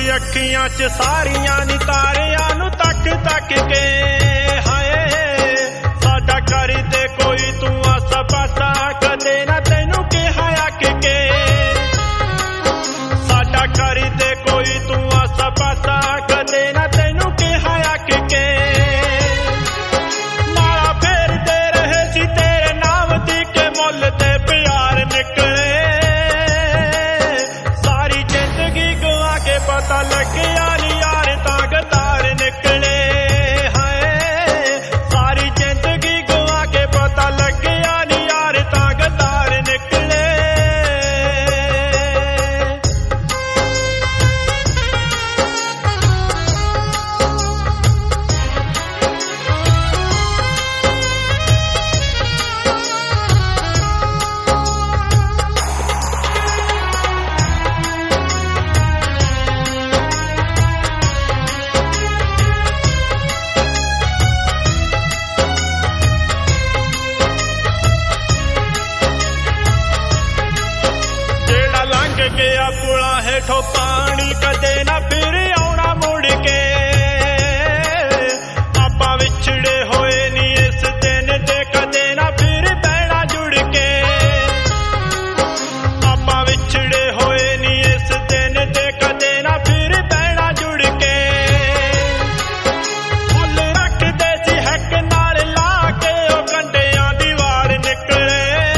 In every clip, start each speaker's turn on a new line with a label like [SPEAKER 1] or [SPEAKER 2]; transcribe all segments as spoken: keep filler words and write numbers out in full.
[SPEAKER 1] अखियां च सारियां नी तारियां नू तक तक के हाय साडा कर दे कोई तू आसा पासा कदे ना तैनू कहा अक के साडा कर दे कोई तू आसा पासा कदे ना तैनू कहा अक के माला फेर दे रहे सी तेरे नाम दी के मुल ते प्यार निकले पता लग यार यार ताकतार निकले हाय सारी जिंदगी गुआ के पता लग यार यार ताकतार निकले गया पुला हेठो पानी कदे ना फिर आउणा मुड़ के आपां विछड़े होए नी इस दिन ते कदे ना फिर बहना जुड़ के आपां विछड़े होए नी इस दिन ते कदे ना फिर बहना जुड़ के फुल रखदे सी हक नाल ला के ओ कंडियां दी वार निकले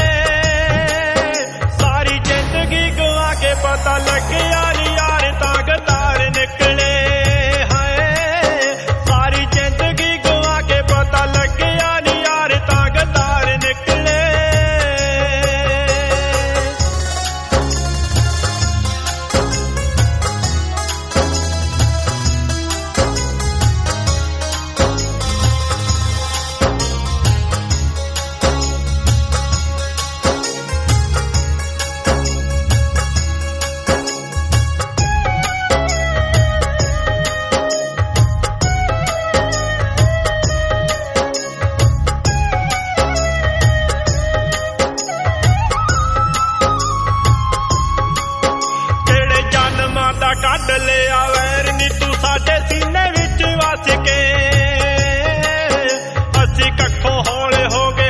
[SPEAKER 1] सारी जिंदगी गुआ के पता लग यार यार ताकतार निकले हाय सारी जिंदगी गुआ के पता लग यार यार ताकतार निकले कढ लिया वैर नी तू साडे सीने विच वस के असी कखों हौले हो गए